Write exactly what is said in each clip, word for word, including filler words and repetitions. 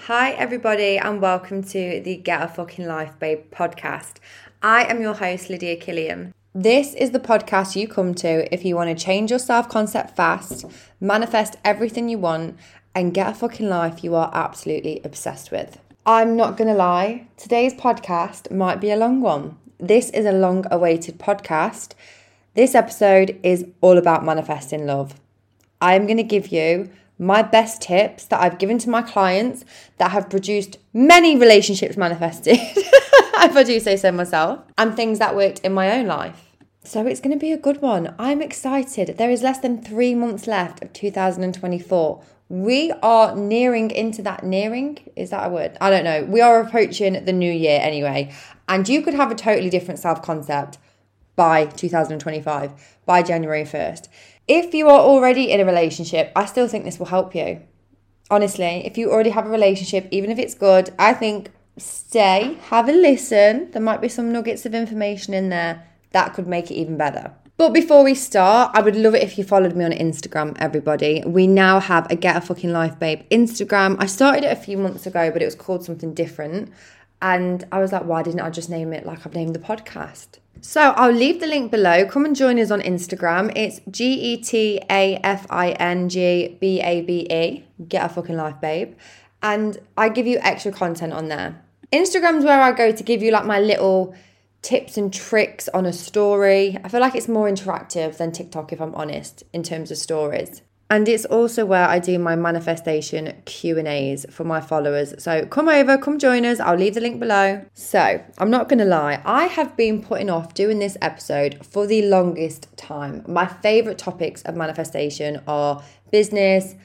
Hi everybody and welcome to the Get a Fucking Life Babe podcast. I am your host Lydia Killian. This is the podcast you come to if you want to change your self-concept fast, manifest everything you want and get a fucking life you are absolutely obsessed with. I'm not going to lie, today's podcast might be a long one. This is a long-awaited podcast. This episode is all about manifesting love. I am going to give you my best tips that I've given to my clients that have produced many relationships manifested, if I do say so myself, and things that worked in my own life. So it's going to be a good one. I'm excited. There is less than three months left of two thousand twenty-four. We are nearing into that, nearing, is that a word? I don't know. We are approaching the new year anyway, and you could have a totally different self-concept by two thousand twenty-five, by January first. If you are already in a relationship, I still think this will help you. Honestly, if you already have a relationship, even if it's good, I think stay, have a listen. There might be some nuggets of information in there that could make it even better. But before we start, I would love it if you followed me on Instagram, everybody. We now have a Get a Fucking Life Babe Instagram. I started it a few months ago, but it was called something different. And I was like, why didn't I just name it like I've named the podcast? So I'll leave the link below. Come and join us on Instagram. It's G E T A F I N G B A B E, Get a Fucking Life Babe. And I give you extra content on there. Instagram's where I go to give you like my little tips and tricks on a story. I feel like it's more interactive than TikTok, if I'm honest, in terms of stories. And it's also where I do my manifestation Q and A's for my followers. So come over, come join us. I'll leave the link below. So I'm not going to lie. I have been putting off doing this episode for the longest time. My favourite topics of manifestation are business,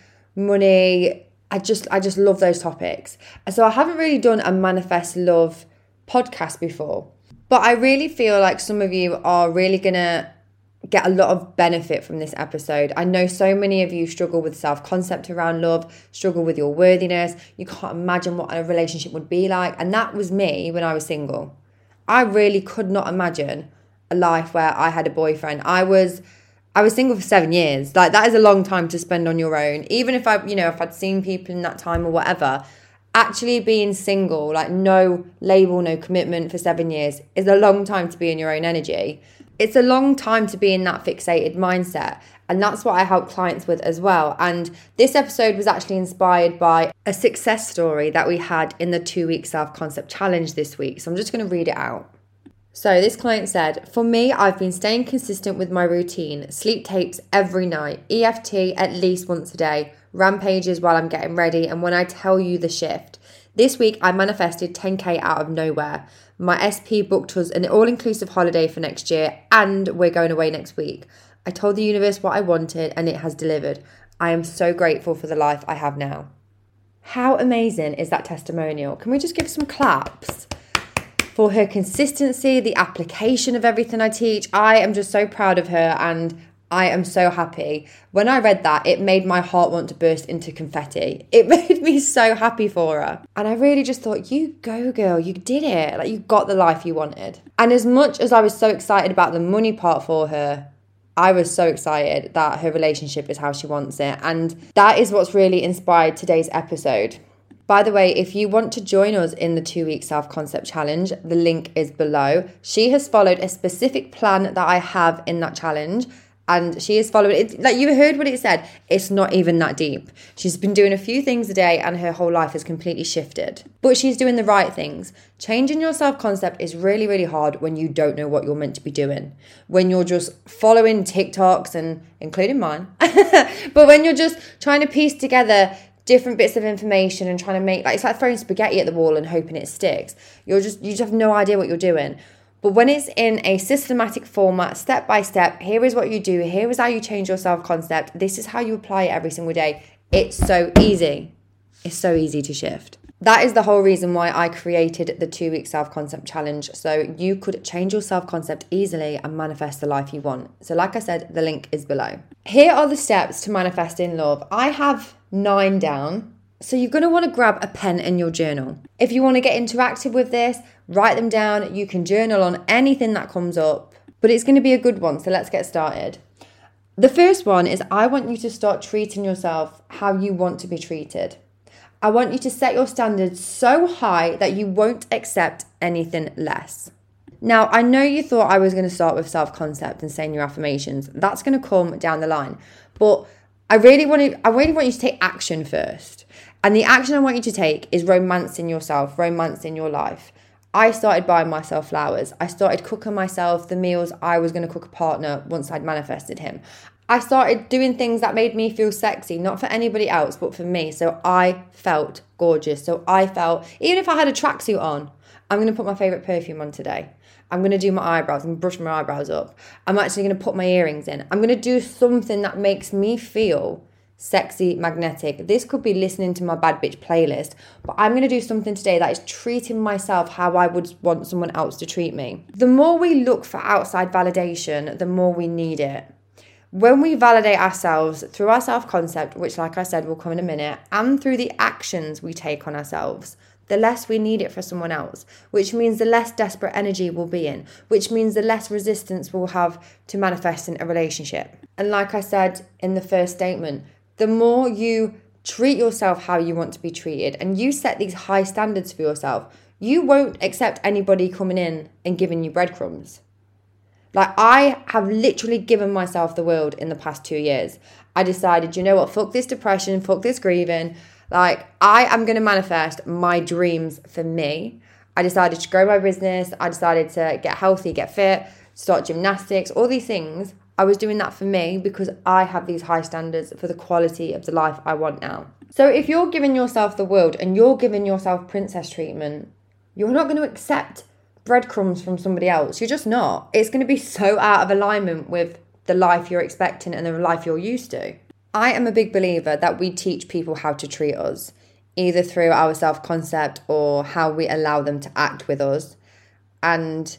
money. I just, I just love those topics. And so I haven't really done a Manifest Love podcast before. But I really feel like some of you are really going to get a lot of benefit from this episode. I know so many of you struggle with self-concept around love, struggle with your worthiness. You can't imagine what a relationship would be like. And that was me when I was single. I really could not imagine a life where I had a boyfriend. I was I was single for seven years. Like, that is a long time to spend on your own. Even if I, you know, if I'd seen people in that time or whatever, actually being single, like no label, no commitment for seven years is a long time to be in your own energy. It's a long time to be in that fixated mindset. And that's what I help clients with as well. And this episode was actually inspired by a success story that we had in the two-week self-concept challenge this week. So I'm just going to read it out. So this client said, for me, I've been staying consistent with my routine. Sleep tapes every night. E F T at least once a day. Rampages while I'm getting ready. And when I tell you the shift. This week, I manifested ten K out of nowhere. My S P booked us an all-inclusive holiday for next year, and we're going away next week. I told the universe what I wanted, and it has delivered. I am so grateful for the life I have now. How amazing is that testimonial? Can we just give some claps for her consistency, the application of everything I teach? I am just so proud of her, and I am so happy. When I read that, it made my heart want to burst into confetti. It made me so happy for her. And I really just thought, you go girl, you did it. Like, you got the life you wanted. And as much as I was so excited about the money part for her, I was so excited that her relationship is how she wants it. And that is what's really inspired today's episode. By the way, if you want to join us in the two-week self-concept challenge, the link is below. She has followed a specific plan that I have in that challenge. And she is following it. Like, you heard what it said. It's not even that deep. She's been doing a few things a day and her whole life has completely shifted. But she's doing the right things. Changing your self-concept is really, really hard when you don't know what you're meant to be doing. When you're just following TikToks, and including mine. But when you're just trying to piece together different bits of information and trying to make, like, it's like throwing spaghetti at the wall and hoping it sticks. You're just, you just have no idea what you're doing. But when it's in a systematic format, step by step, here is what you do, here is how you change your self-concept, this is how you apply it every single day, it's so easy. It's so easy to shift. That is the whole reason why I created the two-week self-concept challenge, so you could change your self-concept easily and manifest the life you want. So like I said, the link is below. Here are the steps to manifesting love. I have nine down. So you're going to want to grab a pen and your journal. If you want to get interactive with this, write them down. You can journal on anything that comes up, but it's going to be a good one. So let's get started. The first one is, I want you to start treating yourself how you want to be treated. I want you to set your standards so high that you won't accept anything less. Now, I know you thought I was going to start with self-concept and saying your affirmations. That's going to come down the line. But I really want to, I really want you to take action first. And the action I want you to take is romancing yourself, romancing your life. I started buying myself flowers. I started cooking myself the meals I was going to cook a partner once I'd manifested him. I started doing things that made me feel sexy, not for anybody else, but for me. So I felt gorgeous. So I felt, even if I had a tracksuit on, I'm going to put my favourite perfume on today. I'm going to do my eyebrows and brush my eyebrows up. I'm actually going to put my earrings in. I'm going to do something that makes me feel sexy, magnetic. This could be listening to my bad bitch playlist, but I'm going to do something today that is treating myself how I would want someone else to treat me. The more we look for outside validation, the more we need it. When we validate ourselves through our self-concept, which like I said will come in a minute, and through the actions we take on ourselves, the less we need it for someone else, which means the less desperate energy we'll be in, which means the less resistance we'll have to manifest in a relationship. And like I said in the first statement, the more you treat yourself how you want to be treated and you set these high standards for yourself, you won't accept anybody coming in and giving you breadcrumbs. Like, I have literally given myself the world in the past two years. I decided, you know what, fuck this depression, fuck this grieving. Like, I am going to manifest my dreams for me. I decided to grow my business. I decided to get healthy, get fit, start gymnastics, all these things. I was doing that for me because I have these high standards for the quality of the life I want now. So if you're giving yourself the world and you're giving yourself princess treatment, you're not going to accept breadcrumbs from somebody else. You're just not. It's going to be so out of alignment with the life you're expecting and the life you're used to. I am a big believer that we teach people how to treat us, either through our self-concept or how we allow them to act with us. And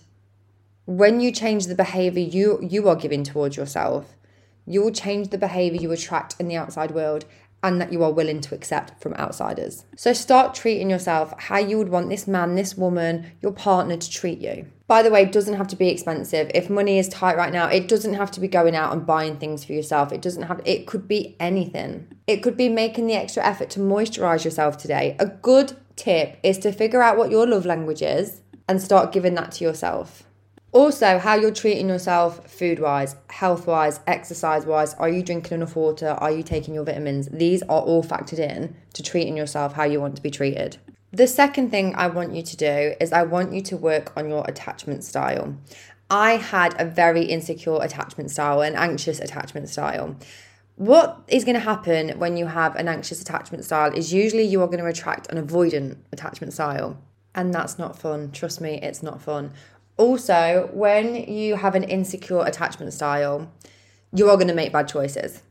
when you change the behavior you, you are giving towards yourself, you will change the behavior you attract in the outside world and that you are willing to accept from outsiders. So start treating yourself how you would want this man, this woman, your partner to treat you. By the way, it doesn't have to be expensive. If money is tight right now, it doesn't have to be going out and buying things for yourself. It doesn't have, it could be anything. It could be making the extra effort to moisturize yourself today. A good tip is to figure out what your love language is and start giving that to yourself. Also, how you're treating yourself food-wise, health-wise, exercise-wise. Are you drinking enough water? Are you taking your vitamins? These are all factored in to treating yourself how you want to be treated. The second thing I want you to do is I want you to work on your attachment style. I had a very insecure attachment style, an anxious attachment style. What is going to happen when you have an anxious attachment style is usually you are going to attract an avoidant attachment style. And that's not fun. Trust me, it's not fun. Also, when you have an insecure attachment style, you are going to make bad choices.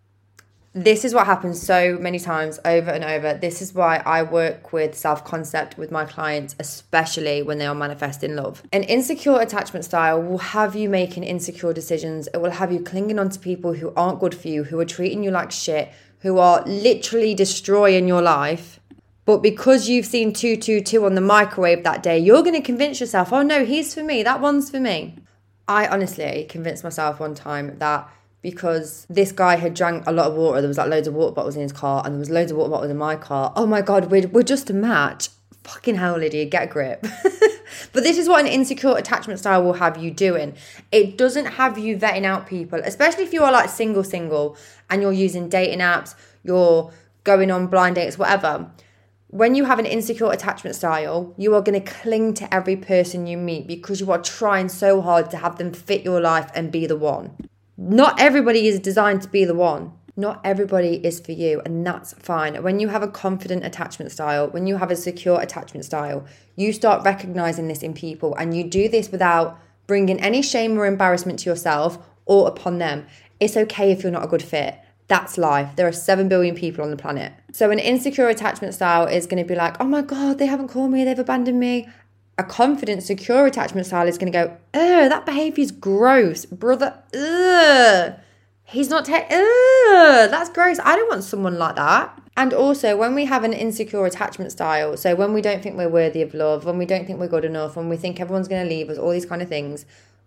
This is what happens so many times over and over. This is why I work with self-concept with my clients, especially when they are manifesting love. An insecure attachment style will have you making insecure decisions. It will have you clinging on to people who aren't good for you, who are treating you like shit, who are literally destroying your life. But because you've seen two two two on the microwave that day, you're going to convince yourself, oh no, he's for me, that one's for me. I honestly convinced myself one time that because this guy had drank a lot of water, there was like loads of water bottles in his car and there was loads of water bottles in my car. Oh my God, we're, we're just a match. Fucking hell, Lydia, get a grip. But this is what an insecure attachment style will have you doing. It doesn't have you vetting out people, especially if you are like single, single and you're using dating apps, you're going on blind dates, whatever. When you have an insecure attachment style, you are going to cling to every person you meet because you are trying so hard to have them fit your life and be the one. Not everybody is designed to be the one. Not everybody is for you, and that's fine. When you have a confident attachment style, when you have a secure attachment style, you start recognizing this in people, and you do this without bringing any shame or embarrassment to yourself or upon them. It's okay if you're not a good fit. That's life. There are seven billion people on the planet. So an insecure attachment style is going to be like, oh my God, they haven't called me, they've abandoned me. A confident, secure attachment style is going to go, ugh, that behavior is gross. Brother, ugh. He's not, te- ugh, that's gross. I don't want someone like that. And also, when we have an insecure attachment style, so when we don't think we're worthy of love, when we don't think we're good enough, when we think everyone's going to leave us, all these kind of things,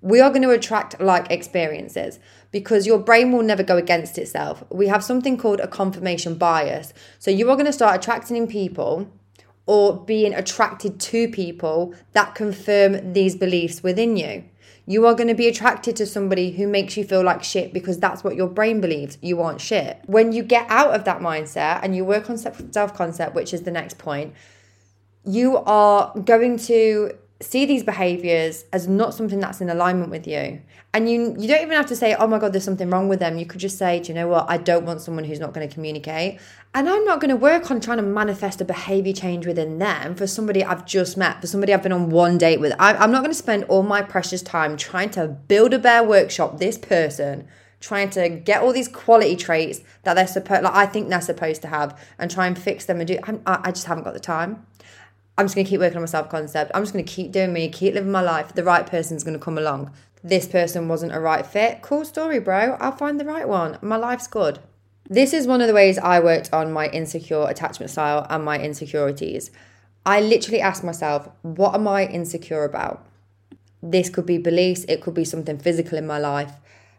We are going to attract like experiences because your brain will never go against itself. We have something called a confirmation bias. So you are going to start attracting in people or being attracted to people that confirm these beliefs within you. You are going to be attracted to somebody who makes you feel like shit because that's what your brain believes. You aren't shit. When you get out of that mindset and you work on self-concept, which is the next point, you are going to see these behaviors as not something that's in alignment with you. And you you don't even have to say, oh my God, there's something wrong with them. You could just say, do you know what? I don't want someone who's not going to communicate. And I'm not going to work on trying to manifest a behavior change within them for somebody I've just met, for somebody I've been on one date with. I, I'm not going to spend all my precious time trying to build a bear workshop this person, trying to get all these quality traits that they're supposed, like I think they're supposed to have, and try and fix them and do. I'm, I, I just haven't got the time. I'm just going to keep working on my self-concept. I'm just going to keep doing me, keep living my life. The right person's going to come along. This person wasn't a right fit. Cool story, bro. I'll find the right one. My life's good. This is one of the ways I worked on my insecure attachment style and my insecurities. I literally asked myself, what am I insecure about? This could be beliefs. It could be something physical in my life.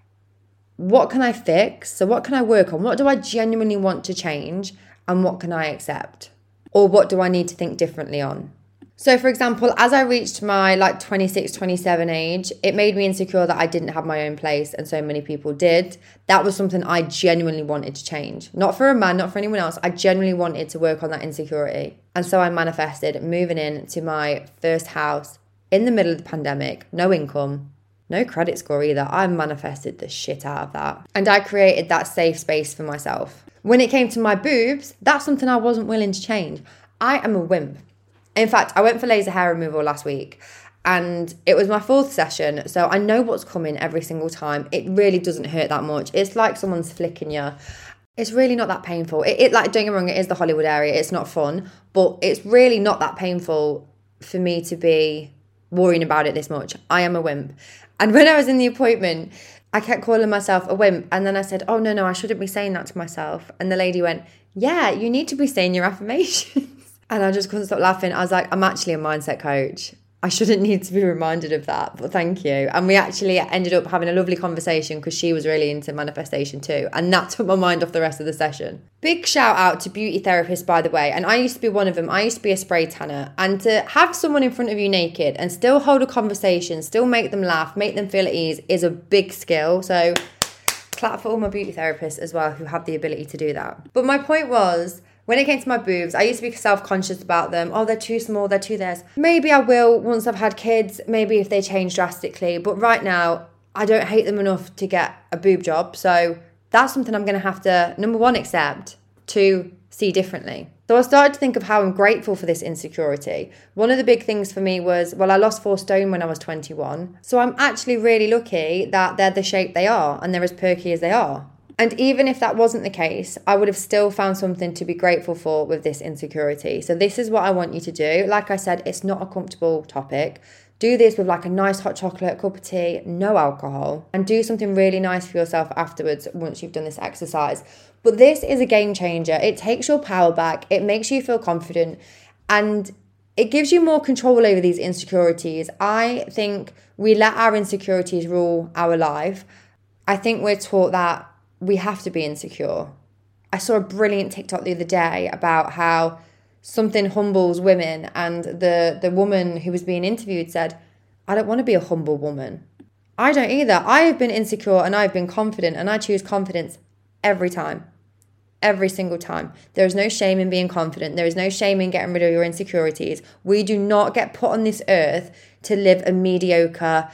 What can I fix? So what can I work on? What do I genuinely want to change? And what can I accept? Or what do I need to think differently on? So for example, as I reached my like twenty-six, twenty-seven age, it made me insecure that I didn't have my own place and so many people did. That was something I genuinely wanted to change. Not for a man, not for anyone else. I genuinely wanted to work on that insecurity. And so I manifested moving in to my first house in the middle of the pandemic, no income, no credit score either. I manifested the shit out of that. And I created that safe space for myself. When it came to my boobs, that's something I wasn't willing to change. I am a wimp. In fact, I went for laser hair removal last week and it was my fourth session. So I know what's coming every single time. It really doesn't hurt that much. It's like someone's flicking you. It's really not that painful. It, it like, don't get me wrong, it is the Hollywood area. It's not fun, but it's really not that painful for me to be worrying about it this much. I am a wimp. And when I was in the appointment, I kept calling myself a wimp. And then I said, oh, no, no, I shouldn't be saying that to myself. And the lady went, yeah, you need to be saying your affirmations. And I just couldn't stop laughing. I was like, I'm actually a mindset coach. I shouldn't need to be reminded of that, but thank you. And we actually ended up having a lovely conversation because she was really into manifestation too. And that took my mind off the rest of the session. Big shout out to beauty therapists, by the way. And I used to be one of them. I used to be a spray tanner. And to have someone in front of you naked and still hold a conversation, still make them laugh, make them feel at ease is a big skill. So clap for all my beauty therapists as well who have the ability to do that. But my point was, when it came to my boobs, I used to be self-conscious about them. Oh, they're too small, they're too theirs. Maybe I will once I've had kids, maybe if they change drastically. But right now, I don't hate them enough to get a boob job. So that's something I'm going to have to, number one, accept, two, see differently. So I started to think of how I'm grateful for this insecurity. One of the big things for me was, well, I lost four stone when I was twenty-one. So I'm actually really lucky that they're the shape they are and they're as perky as they are. And even if that wasn't the case, I would have still found something to be grateful for with this insecurity. So this is what I want you to do. Like I said, it's not a comfortable topic. Do this with like a nice hot chocolate, cup of tea, no alcohol, and do something really nice for yourself afterwards once you've done this exercise. But this is a game changer. It takes your power back. It makes you feel confident and it gives you more control over these insecurities. I think we let our insecurities rule our life. I think we're taught that we have to be insecure. I saw a brilliant TikTok the other day about how something humbles women, and the, the woman who was being interviewed said, I don't want to be a humble woman. I don't either. I have been insecure and I've been confident, and I choose confidence every time. Every single time. There is no shame in being confident. There is no shame in getting rid of your insecurities. We do not get put on this earth to live a mediocre,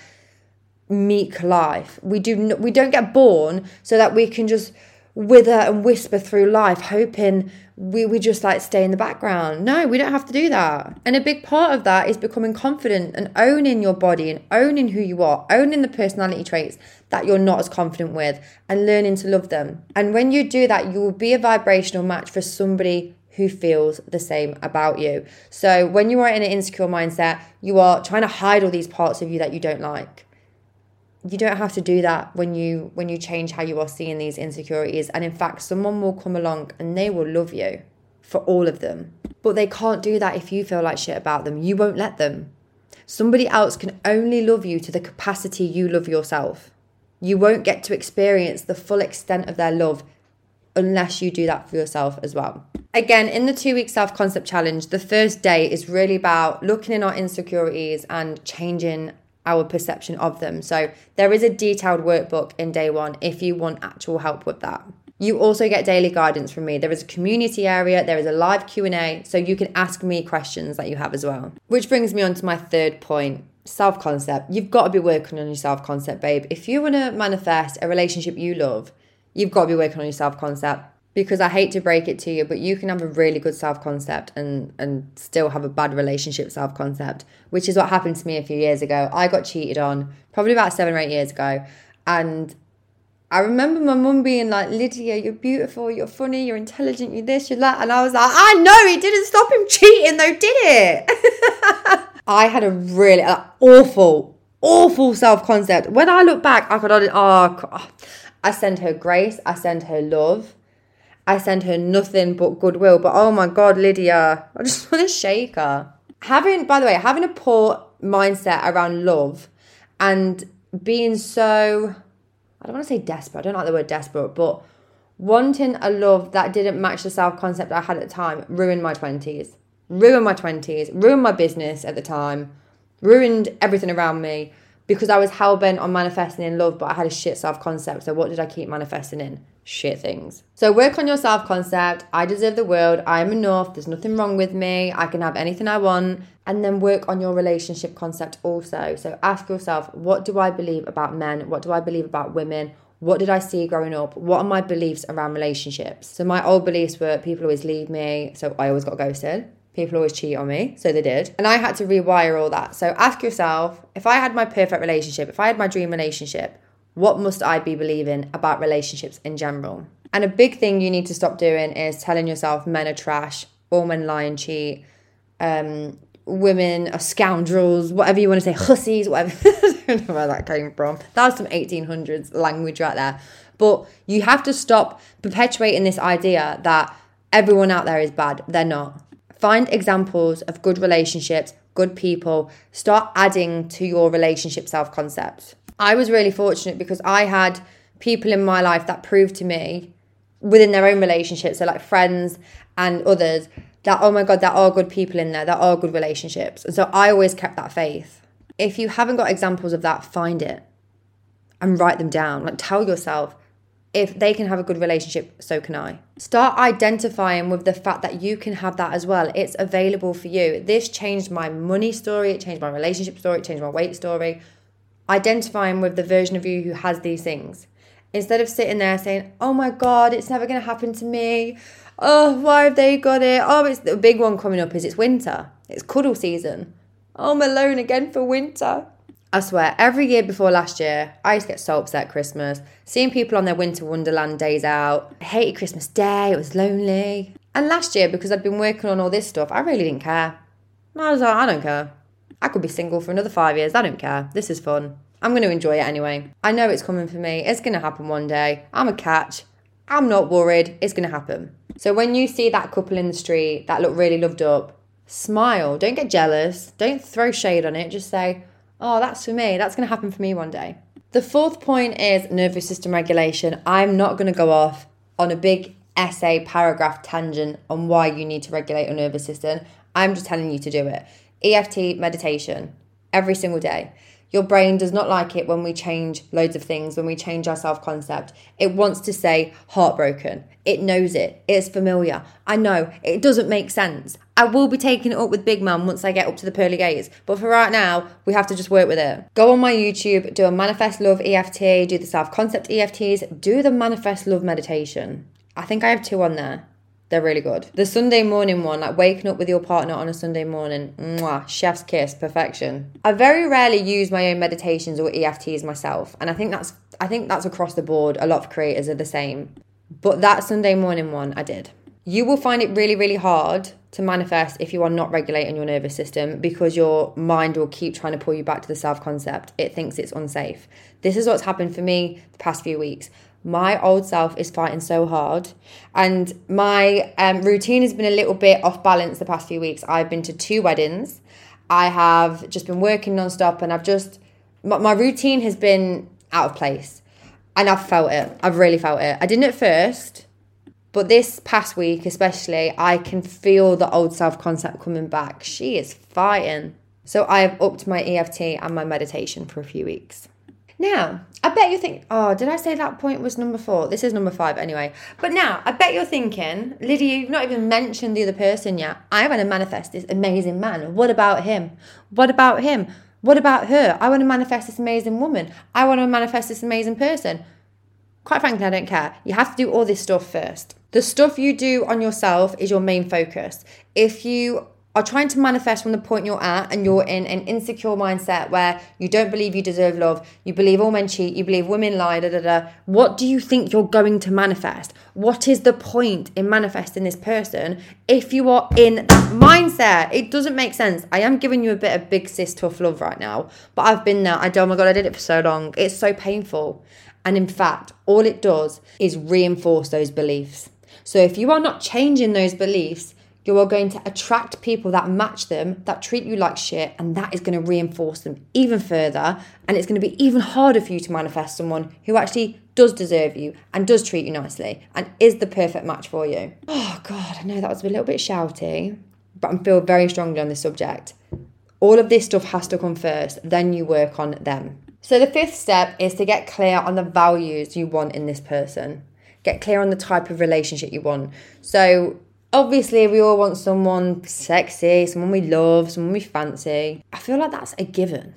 meek life. We do we don't get born so that we can just wither and whisper through life hoping we, we just like stay in the background. No, we don't have to do that. And a big part of that is becoming confident and owning your body and owning who you are, owning the personality traits that you're not as confident with and learning to love them. And when you do that, you will be a vibrational match for somebody who feels the same about you. So when you are in an insecure mindset, you are trying to hide all these parts of you that you don't like. You don't have to do that when you when you change how you are seeing these insecurities. And in fact, someone will come along and they will love you for all of them. But they can't do that if you feel like shit about them. You won't let them. Somebody else can only love you to the capacity you love yourself. You won't get to experience the full extent of their love unless you do that for yourself as well. Again, in the two-week self-concept challenge, the first day is really about looking in our insecurities and changing our perception of them. So there is a detailed workbook in day one if you want actual help with that. You also get daily guidance from me. There is a community area, there is a live Q and A, so you can ask me questions that you have as well. Which brings me on to my third point, self-concept. You've got to be working on your self-concept, babe. If you want to manifest a relationship you love, you've got to be working on your self-concept. Because I hate to break it to you, but you can have a really good self-concept and, and still have a bad relationship self-concept, which is what happened to me a few years ago. I got cheated on probably about seven or eight years ago. And I remember my mum being like, Lydia, you're beautiful, you're funny, you're intelligent, you're this, you're that. And I was like, I know, it didn't stop him cheating though, did it? I had a really uh, awful, awful self-concept. When I look back, I could, oh, I send her grace, I send her love. I send her nothing but goodwill. But oh my God, Lydia, I just want to shake her. Having, by the way, having a poor mindset around love and being so, I don't want to say desperate. I don't like the word desperate, but wanting a love that didn't match the self-concept I had at the time ruined my twenties. Ruined my twenties. Ruined my business at the time. Ruined everything around me because I was hell-bent on manifesting in love, but I had a shit self-concept. So what did I keep manifesting in? Shit things. So work on your self-concept. I deserve the world. I'm enough. There's nothing wrong with me. I can have anything I want. And then work on your relationship concept also. So ask yourself, what do I believe about men? What do I believe about women? What did I see growing up? What are my beliefs around relationships? So my old beliefs were people always leave me, so I always got ghosted. People always cheat on me, so they did. And I had to rewire all that. So ask yourself, if I had my perfect relationship, if I had my dream relationship, what must I be believing about relationships in general? And a big thing you need to stop doing is telling yourself men are trash, all men lie and cheat, um, women are scoundrels, whatever you want to say, hussies, whatever. I don't know where that came from. That was some eighteen hundreds language right there. But you have to stop perpetuating this idea that everyone out there is bad. They're not. Find examples of good relationships, good people. Start adding to your relationship self-concept. I was really fortunate because I had people in my life that proved to me within their own relationships, so like friends and others, that, oh my God, there are good people in there, there are good relationships. And so I always kept that faith. If you haven't got examples of that, find it and write them down. Like, tell yourself, if they can have a good relationship, so can I. Start identifying with the fact that you can have that as well. It's available for you. This changed my money story, it changed my relationship story, it changed my weight story. Identifying with the version of you who has these things. Instead of sitting there saying, oh my God, it's never going to happen to me. Oh, why have they got it? Oh, it's the big one coming up is it's winter. It's cuddle season. Oh, I'm alone again for winter. I swear, every year before last year, I used to get so upset at Christmas. Seeing people on their winter wonderland days out. I hated Christmas Day. It was lonely. And last year, because I'd been working on all this stuff, I really didn't care. I was like, I don't care. I could be single for another five years. I don't care. This is fun. I'm going to enjoy it anyway. I know it's coming for me. It's going to happen one day. I'm a catch. I'm not worried. It's going to happen. So when you see that couple in the street that look really loved up, smile. Don't get jealous. Don't throw shade on it. Just say, oh, that's for me. That's going to happen for me one day. The fourth point is nervous system regulation. I'm not going to go off on a big essay paragraph tangent on why you need to regulate your nervous system. I'm just telling you to do it. E F T meditation every single day. Your brain does not like it when we change loads of things, when we change our self-concept. It wants to say heartbroken. It knows it. It's familiar. I know. It doesn't make sense. I will be taking it up with Big Mum once I get up to the pearly gates. But for right now, we have to just work with it. Go on my YouTube, do a Manifest Love E F T, do the self-concept E F Ts, do the Manifest Love meditation. I think I have two on there. They're really good. The Sunday morning one, like waking up with your partner on a Sunday morning, mwah, chef's kiss, perfection. I very rarely use my own meditations or E F Ts myself, and I think that's I think that's across the board. A lot of creators are the same. But that Sunday morning one, I did. You will find it really, really hard to manifest if you are not regulating your nervous system because your mind will keep trying to pull you back to the self-concept. It thinks it's unsafe. This is what's happened for me the past few weeks. My old self is fighting so hard and my um, routine has been a little bit off balance the past few weeks. I've been to two weddings I have just been working nonstop and I've just, my, my routine has been out of place. And I've felt it. I've really felt it. I didn't at first, but this past week especially, I can feel the old self-concept coming back. She is fighting. So I have upped my E F T and my meditation for a few weeks. Now, I bet you think, oh, did I say that point was number four? This is number five anyway. But now, I bet you're thinking, Lydia, you've not even mentioned the other person yet. I want to manifest this amazing man. What about him? What about him? What about her? I want to manifest this amazing woman. I want to manifest this amazing person. Quite frankly, I don't care. You have to do all this stuff first. The stuff you do on yourself is your main focus. If you are trying to manifest from the point you're at and you're in an insecure mindset where you don't believe you deserve love, you believe all men cheat, you believe women lie, da da da, what do you think you're going to manifest? What is the point in manifesting this person if you are in that mindset? It doesn't make sense. I am giving you a bit of big sis tough love right now, but I've been there. I do, oh my God, I did it for so long. It's so painful. And in fact, all it does is reinforce those beliefs. So if you are not changing those beliefs, you are going to attract people that match them, that treat you like shit, and that is going to reinforce them even further. And it's going to be even harder for you to manifest someone who actually does deserve you and does treat you nicely and is the perfect match for you. Oh God, I know that was a little bit shouty, but I feel very strongly on this subject. All of this stuff has to come first, then you work on them. So the fifth step is to get clear on the values you want in this person. Get clear on the type of relationship you want. So obviously, we all want someone sexy, someone we love, someone we fancy. I feel like that's a given.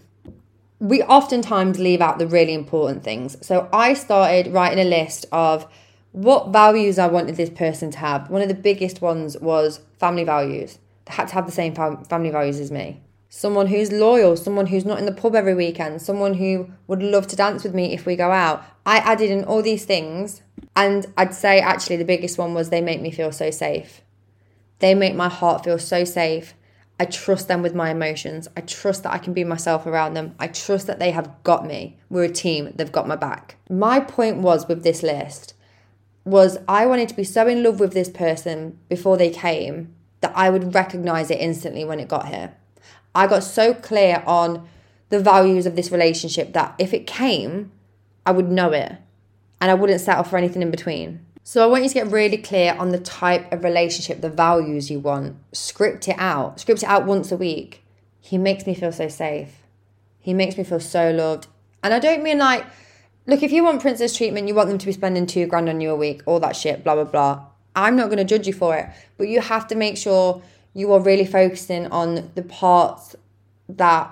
We oftentimes leave out the really important things. So I started writing a list of what values I wanted this person to have. One of the biggest ones was family values. They had to have the same fam- family values as me. Someone who's loyal, someone who's not in the pub every weekend, someone who would love to dance with me if we go out. I added in all these things, and I'd say actually the biggest one was they make me feel so safe. They make my heart feel so safe. I trust them with my emotions. I trust that I can be myself around them. I trust that they have got me. We're a team. They've got my back. My point was with this list was I wanted to be so in love with this person before they came that I would recognize it instantly when it got here. I got so clear on the values of this relationship that if it came, I would know it and I wouldn't settle for anything in between. So I want you to get really clear on the type of relationship, the values you want. Script it out. Script it out once a week. He makes me feel so safe. He makes me feel so loved. And I don't mean like, look, if you want princess treatment, you want them to be spending two grand on you a week, all that shit, blah, blah, blah. I'm not going to judge you for it. But you have to make sure you are really focusing on the parts that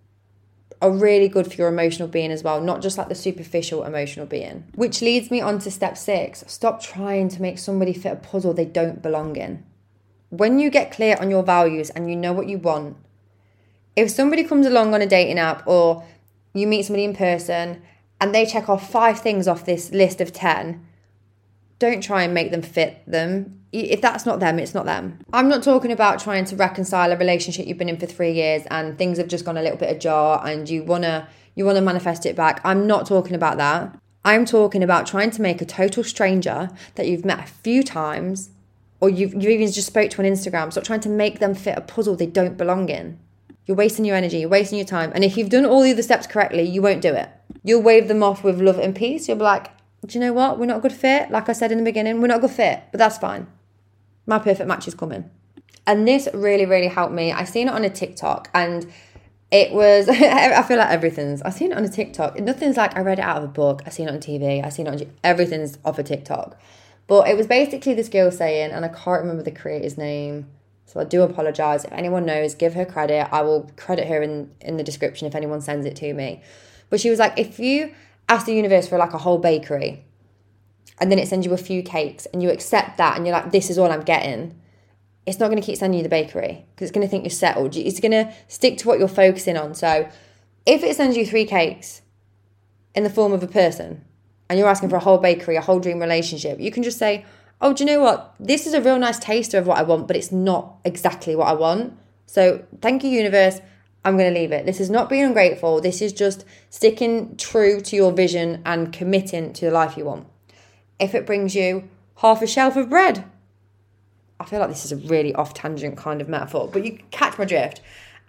are really good for your emotional being as well, not just like the superficial emotional being. Which leads me on to step six. Stop trying to make somebody fit a puzzle they don't belong in. When you get clear on your values and you know what you want, if somebody comes along on a dating app or you meet somebody in person and they check off five things off this list of ten, don't try and make them fit them. If that's not them, it's not them. I'm not talking about trying to reconcile a relationship you've been in for three years and things have just gone a little bit ajar and you wanna you wanna manifest it back. I'm not talking about that. I'm talking about trying to make a total stranger that you've met a few times or you've, you even just spoke to on Instagram. Stop trying to make them fit a puzzle they don't belong in. You're wasting your energy, you're wasting your time. And if you've done all the other steps correctly, you won't do it. You'll wave them off with love and peace. You'll be like, do you know what? We're not a good fit. Like I said in the beginning, we're not a good fit, but that's fine. My perfect match is coming. And this really, really helped me. I seen it on a TikTok and it was, I feel like everything's, I seen it on a TikTok. Nothing's like I read it out of a book. I seen it on T V. I seen it on, everything's off a TikTok. But it was basically this girl saying, and I can't remember the creator's name, so I do apologise. If anyone knows, give her credit. I will credit her in, in the description if anyone sends it to me. But she was like, if you ask the universe for like a whole bakery and then it sends you a few cakes and you accept that and you're like, this is all I'm getting, it's not going to keep sending you the bakery because it's going to think you're settled. It's going to stick to what you're focusing on. So if it sends you three cakes in the form of a person and you're asking for a whole bakery, a whole dream relationship, you can just say, oh, do you know what? This is a real nice taster of what I want, but it's not exactly what I want. So thank you, universe. I'm going to leave it. This is not being ungrateful. This is just sticking true to your vision and committing to the life you want. If it brings you half a shelf of bread, I feel like this is a really off-tangent kind of metaphor, but you catch my drift.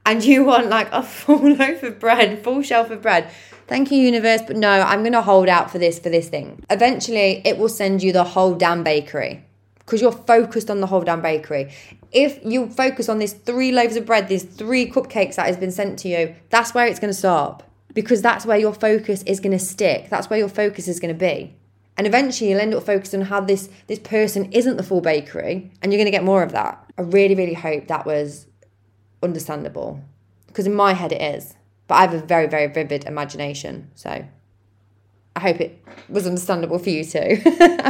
and you want like a full loaf of bread, full shelf of bread. Thank you, universe, but no, I'm going to hold out for this, for this thing. Eventually, it will send you the whole damn bakery because you're focused on the whole damn bakery. If you focus on these three loaves of bread, these three cupcakes that has been sent to you, that's where it's going to stop because that's where your focus is going to stick. That's where your focus is going to be. And eventually, you'll end up focusing on how this, this person isn't the full bakery and you're going to get more of that. I really, really hope that was understandable because in my head it is. But I have a very, very vivid imagination. So I hope it was understandable for you too.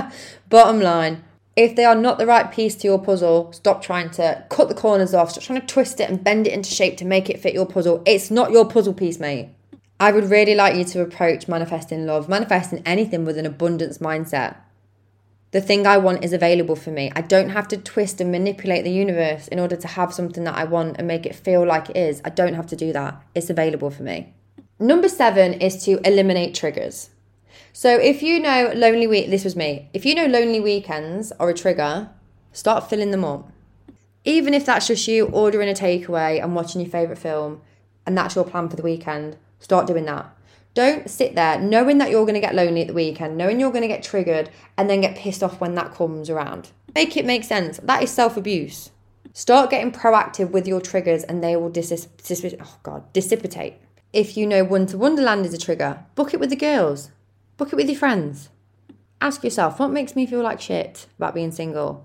Bottom line, if they are not the right piece to your puzzle, stop trying to cut the corners off. Stop trying to twist it and bend it into shape to make it fit your puzzle. It's not your puzzle piece, mate. I would really like you to approach manifesting love, manifesting anything with an abundance mindset. The thing I want is available for me. I don't have to twist and manipulate the universe in order to have something that I want and make it feel like it is. I don't have to do that. It's available for me. Number seven is to eliminate triggers. So if you know lonely week, this was me. If you know lonely weekends are a trigger, start filling them up. Even if that's just you ordering a takeaway and watching your favourite film and that's your plan for the weekend, start doing that. Don't sit there knowing that you're going to get lonely at the weekend, knowing you're going to get triggered and then get pissed off when that comes around. Make it make sense. That is self-abuse. Start getting proactive with your triggers and they will dis- dis- oh God, dissipate. If you know Winter Wonderland is a trigger, book it with the girls. Book it with your friends. Ask yourself, what makes me feel like shit about being single?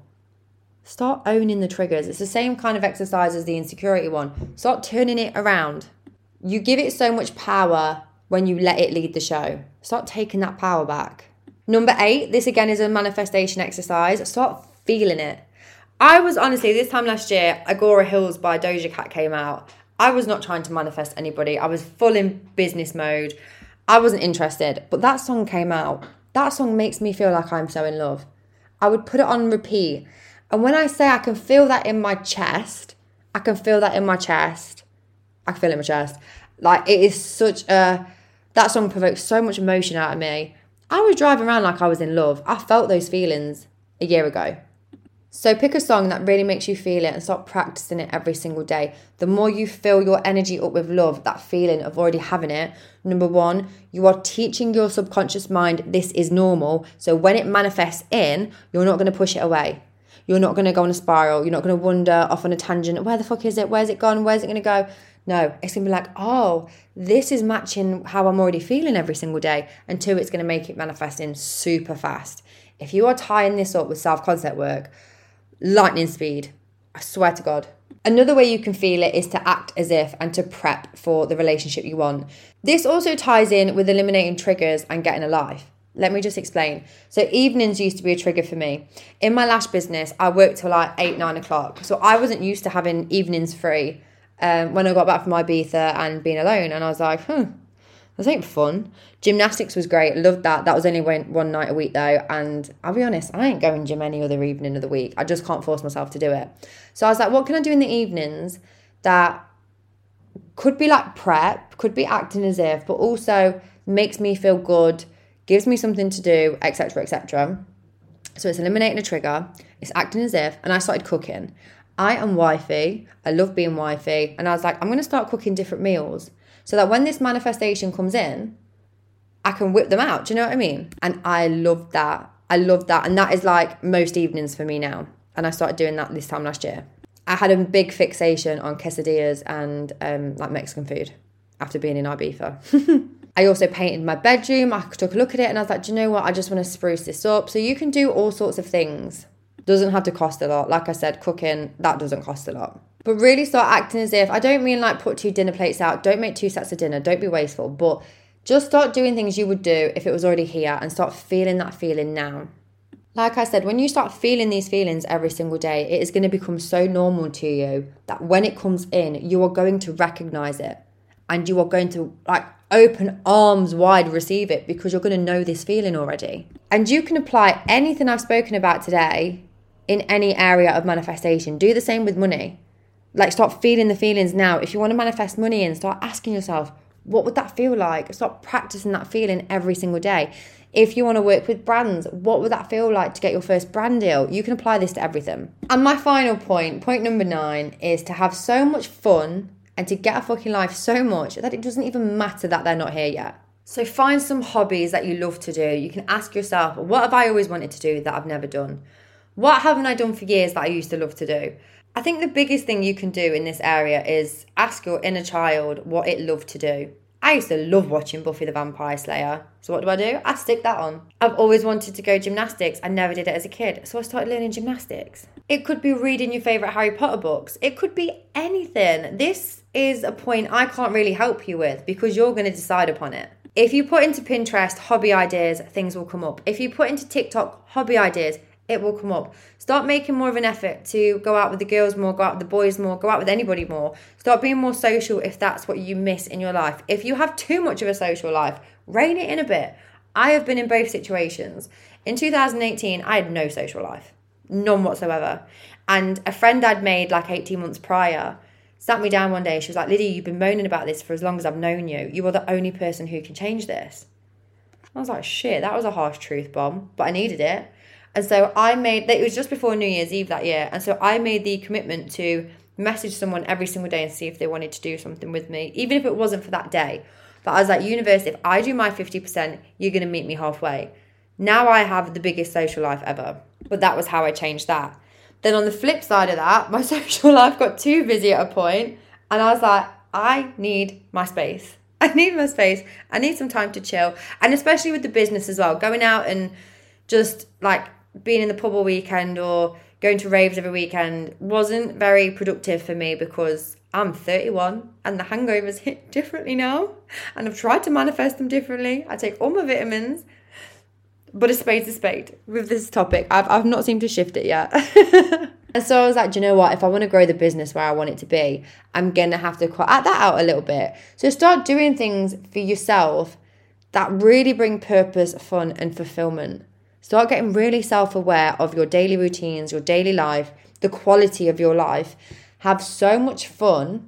Start owning the triggers. It's the same kind of exercise as the insecurity one. Start turning it around. You give it so much power when you let it lead the show. Start taking that power back. Number eight, this again is a manifestation exercise. Start feeling it. I was honestly, this time last year, Agora Hills by Doja Cat came out. I was not trying to manifest anybody. I was full in business mode. I wasn't interested. But that song came out. That song makes me feel like I'm so in love. I would put it on repeat. And when I say I can feel that in my chest, I can feel that in my chest. I can feel it in my chest. Like, it is such a... That song provoked so much emotion out of me. I was driving around like I was in love. I felt those feelings a year ago. So pick a song that really makes you feel it and start practicing it every single day. The more you fill your energy up with love, that feeling of already having it, number one, you are teaching your subconscious mind this is normal. So when it manifests in, you're not going to push it away. You're not going to go on a spiral. You're not going to wander off on a tangent. Where the fuck is it? Where's it gone? Where's it going to go? No, it's going to be like, oh, this is matching how I'm already feeling every single day. And two, it's going to make it manifest in super fast. If you are tying this up with self-concept work, lightning speed, I swear to God. Another way you can feel it is to act as if and to prep for the relationship you want. This also ties in with eliminating triggers and getting a life. Let me just explain. So evenings used to be a trigger for me. In my lash business, I worked till like eight, nine o'clock. So I wasn't used to having evenings free um, when I got back from Ibiza and being alone. And I was like, hmm, this ain't fun. Gymnastics was great. Loved that. That was only one, one night a week though. And I'll be honest, I ain't going gym any other evening of the week. I just can't force myself to do it. So I was like, what can I do in the evenings that could be like prep, could be acting as if, but also makes me feel good, gives me something to do, et cetera, et cetera. So it's eliminating a trigger, it's acting as if, and I started cooking. I am wifey, I love being wifey, and I was like, I'm going to start cooking different meals so that when this manifestation comes in, I can whip them out. Do you know what I mean? And I love that. I love that. And that is like most evenings for me now. And I started doing that this time last year. I had a big fixation on quesadillas and um, like Mexican food after being in Ibiza. I also painted my bedroom. I took a look at it and I was like, do you know what? I just want to spruce this up. So you can do all sorts of things. Doesn't have to cost a lot. Like I said, cooking, that doesn't cost a lot. But really start acting as if, I don't mean like put two dinner plates out. Don't make two sets of dinner. Don't be wasteful. But just start doing things you would do if it was already here and start feeling that feeling now. Like I said, when you start feeling these feelings every single day, it is going to become so normal to you that when it comes in, you are going to recognize it and you are going to like open arms wide receive it because you're going to know this feeling already. And you can apply anything I've spoken about today in any area of manifestation. Do the same with money. Like start feeling the feelings now. If you want to manifest money in, start asking yourself, what would that feel like? Start practicing that feeling every single day. If you want to work with brands, what would that feel like to get your first brand deal? You can apply this to everything. And my final point, point number nine, is to have so much fun and to get a fucking life so much that it doesn't even matter that they're not here yet. So find some hobbies that you love to do. You can ask yourself, what have I always wanted to do that I've never done? What haven't I done for years that I used to love to do? I think the biggest thing you can do in this area is ask your inner child what it loved to do. I used to love watching Buffy the Vampire Slayer. So what do I do? I stick that on. I've always wanted to go gymnastics. I never did it as a kid. So I started learning gymnastics. It could be reading your favourite Harry Potter books. It could be anything. This is a point I can't really help you with because you're going to decide upon it. If you put into Pinterest hobby ideas, things will come up. If you put into TikTok hobby ideas, it will come up. Start making more of an effort to go out with the girls more, go out with the boys more, go out with anybody more. Start being more social if that's what you miss in your life. If you have too much of a social life, rein it in a bit. I have been in both situations. In two thousand eighteen, I had no social life. None whatsoever. And a friend I'd made like eighteen months prior sat me down one day. She was like, Lydia, you've been moaning about this for as long as I've known you. You are the only person who can change this. I was like, shit, that was a harsh truth bomb, but I needed it. And so I made, it was just before New Year's Eve that year. And so I made the commitment to message someone every single day and see if they wanted to do something with me, even if it wasn't for that day. But I was like, universe, if I do my fifty percent, you're going to meet me halfway. Now I have the biggest social life ever. But that was how I changed that. Then on the flip side of that, my social life got too busy at a point, and I was like, I need my space. I need my space. I need some time to chill. And especially with the business as well, going out and just like being in the pub all weekend or going to raves every weekend wasn't very productive for me because I'm thirty-one and the hangovers hit differently now. And I've tried to manifest them differently. I take all my vitamins. But a spade's a spade with this topic. I've I've not seemed to shift it yet. And so I was like, do you know what? If I want to grow the business where I want it to be, I'm going to have to cut that out a little bit. So start doing things for yourself that really bring purpose, fun, and fulfillment. Start getting really self-aware of your daily routines, your daily life, the quality of your life. Have so much fun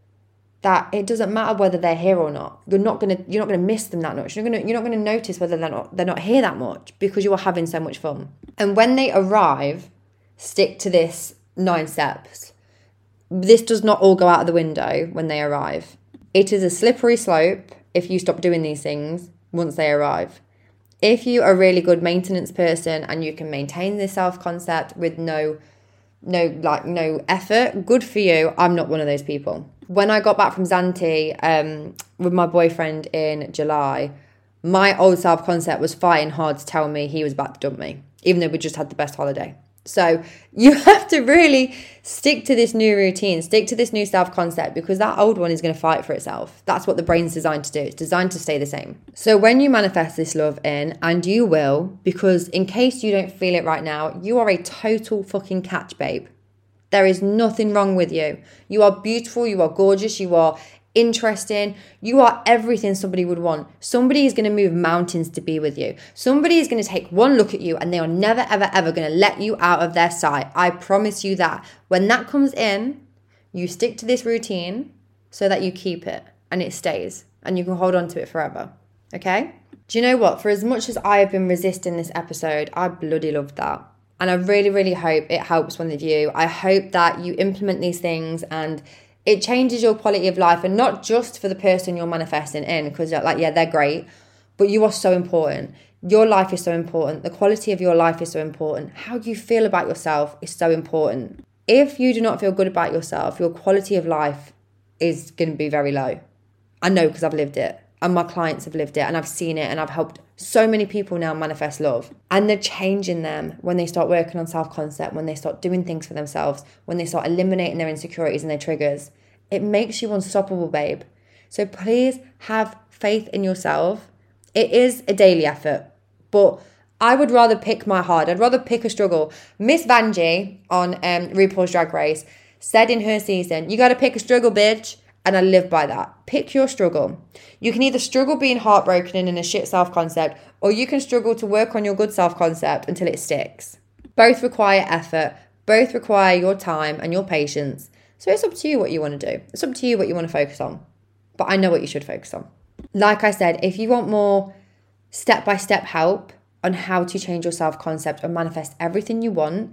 that it doesn't matter whether they're here or not. You're not gonna you're not gonna miss them that much. You're gonna you're not gonna notice whether they're not they're not here that much because you are having so much fun. And when they arrive, stick to this nine steps. This does not all go out of the window when they arrive. It is a slippery slope if you stop doing these things once they arrive. If you are a really good maintenance person and you can maintain this self-concept with no no like no effort, good for you. I'm not one of those people. When I got back from Zante um, with my boyfriend in July, my old self-concept was fighting hard to tell me he was about to dump me, even though we just had the best holiday. So you have to really stick to this new routine, stick to this new self-concept because that old one is going to fight for itself. That's what the brain's designed to do. It's designed to stay the same. So when you manifest this love in, and you will, because in case you don't feel it right now, you are a total fucking catch, babe. There is nothing wrong with you. You are beautiful, you are gorgeous, you are interesting, you are everything somebody would want. Somebody is going to move mountains to be with you. Somebody is going to take one look at you and they are never, ever, ever going to let you out of their sight. I promise you that. When that comes in, you stick to this routine so that you keep it and it stays and you can hold on to it forever. Okay? Do you know what? For as much as I have been resisting this episode, I bloody loved that. And I really, really hope it helps one of you. I hope that you implement these things and it changes your quality of life, and not just for the person you're manifesting in, because like, yeah, they're great, but you are so important. Your life is so important. The quality of your life is so important. How you feel about yourself is so important. If you do not feel good about yourself, your quality of life is going to be very low. I know because I've lived it. And my clients have lived it and I've seen it and I've helped so many people now manifest love. And the change in them when they start working on self-concept, when they start doing things for themselves, when they start eliminating their insecurities and their triggers, it makes you unstoppable, babe. So please have faith in yourself. It is a daily effort, but I would rather pick my hard. I'd rather pick a struggle. Miss Vanjie on um, RuPaul's Drag Race said in her season, you got to pick a struggle, bitch. And I live by that. Pick your struggle. You can either struggle being heartbroken and in a shit self-concept, or you can struggle to work on your good self-concept until it sticks. Both require effort. Both require your time and your patience. So it's up to you what you want to do. It's up to you what you want to focus on. But I know what you should focus on. Like I said, if you want more step-by-step help on how to change your self-concept and manifest everything you want,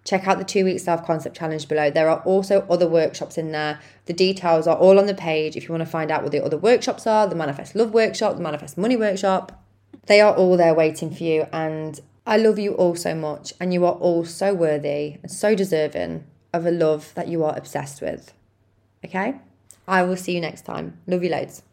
check out the two-week self-concept challenge below. There are also other workshops in there. The details are all on the page if you want to find out what the other workshops are, the Manifest Love workshop, the Manifest Money workshop. They are all there waiting for you, and I love you all so much, and you are all so worthy and so deserving of a love that you are obsessed with. Okay? I will see you next time. Love you loads.